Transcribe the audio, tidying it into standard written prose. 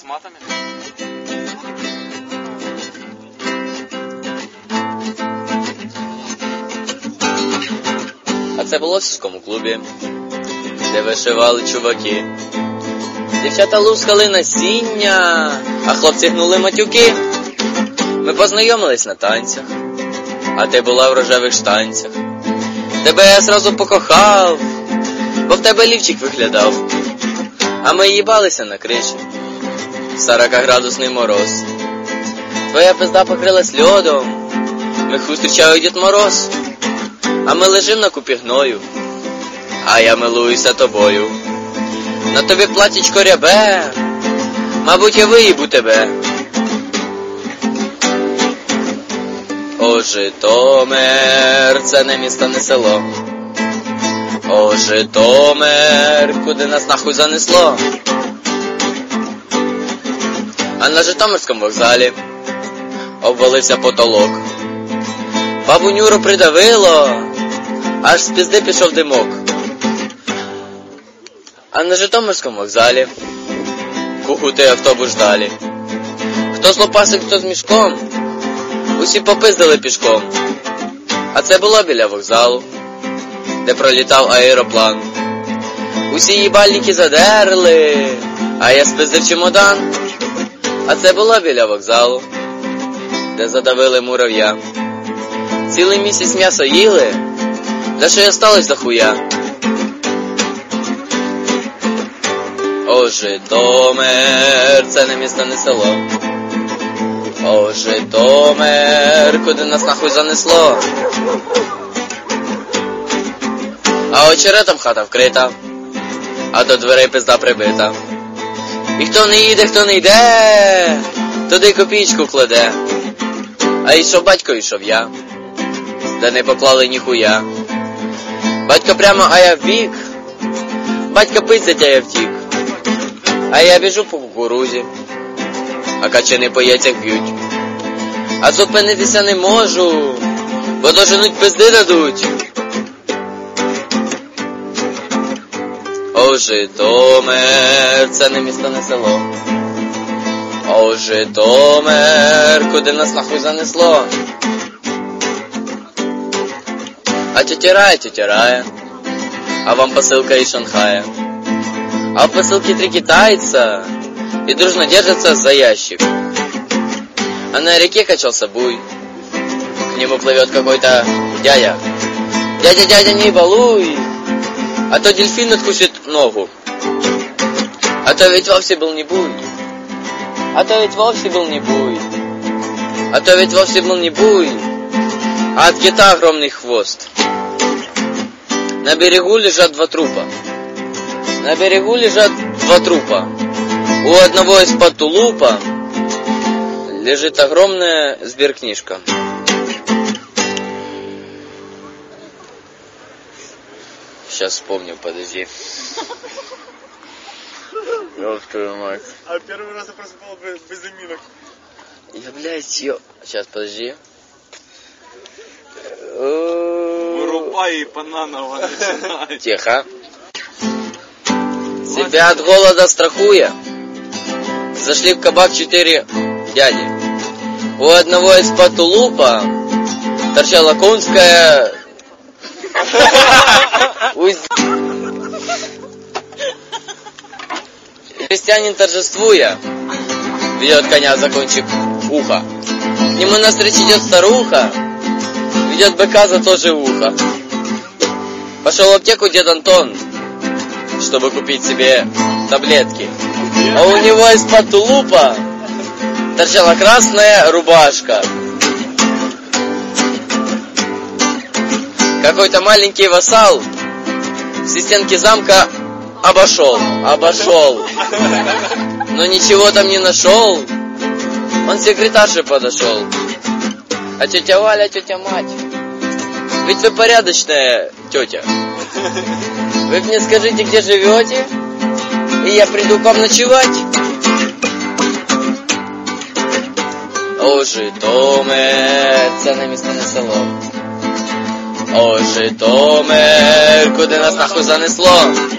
матами? А це було в сільському клубі, де вишивали чуваки. Дівчата лускали насіння, а хлопці гнули матюки. Ми познайомились на танцях, а ти була в рожевих штанцях. Тебе я зразу покохав, бо в тебе лівчик виглядав. А ми їбалися на криші, 40-градусний мороз. Твоя пизда покрилась льодом, ми зустрічає Дід Мороз. А ми лежим на купі гною, а я милуюся тобою. На тобі платічко рябе, мабуть, я виїбу тебе. О, Житомир, це не місто, не село. О, Житомир, куди нас нахуй занесло. А на Житомирському вокзалі обвалився потолок. Бабу Нюру придавило, аж з пізди пішов димок. А на Житомирському вокзалі кукути автобус ждалі. Хто з лопасик, хто з мішком, усі попиздили пішком. А це було біля вокзалу, де пролітав аероплан. Усі їбальники задерли, а я спиздив чемодан. А це було біля вокзалу, де задавили мурав'я. Цілий місяць м'ясо їли, та що й осталось до хуя. О, Житомир, це не місто, не село. О, Житомир, куди нас нахуй занесло. А очеретом хата вкрита, а до дверей пизда прибита. І хто не їде, хто не йде, туди копійку кладе. А йшов батько, йшов я, де не поклали ніхуя. Батько прямо, а я вбік, батько пиздить, а я втік. А я біжу по кукурузі, а качани по яйцях б'ють. А зупинитися не можу, бо доженуть пизди дадуть. О, Житомир, це не місто, не село. О, Житомир, куди нас нахуй занесло. А тетя Рая, а вам посылка из Шанхая. А в посылке 3 китайца и дружно держатся за ящик. А на реке качался буй, к нему плывет какой-то дядя. Дядя, не балуй, а то дельфин откусит ногу. А то ведь вовсе был не буй, а то ведь вовсе был не буй, а то ведь вовсе был не буй, а от кита огромный хвост. На берегу лежат 2 трупа. На берегу лежат 2 трупа. У одного из-под тулупа лежит огромная сберкнижка. Сейчас вспомню, подожди. Ёб твою мать. А первый раз я просыпал без заминок. Я, блядь, Сейчас, подожди. Вырубай и бананово начинай. Тихо. Себя от голода страхуя, зашли в кабак 4 дяди. У одного из-под тулупа торчала конская... Крестьянин, торжествуя, ведет коня за кончик уха. К нему навстречу идет старуха, ведет быка за то же ухо. Пошел в аптеку дед Антон, чтобы купить себе таблетки. А у него из-под тулупа торчала красная рубашка. Какой-то маленький вассал все стенки замка обошел, но ничего там не нашел. Он к секретарше подошел. А тетя Валя, тетя мать, ведь вы порядочная тетя. Вы мне скажите, где живете, и я приду к вам ночевать. О, Житомир, це не місто, не село. О, Житомир, куди нас нахуй занесло.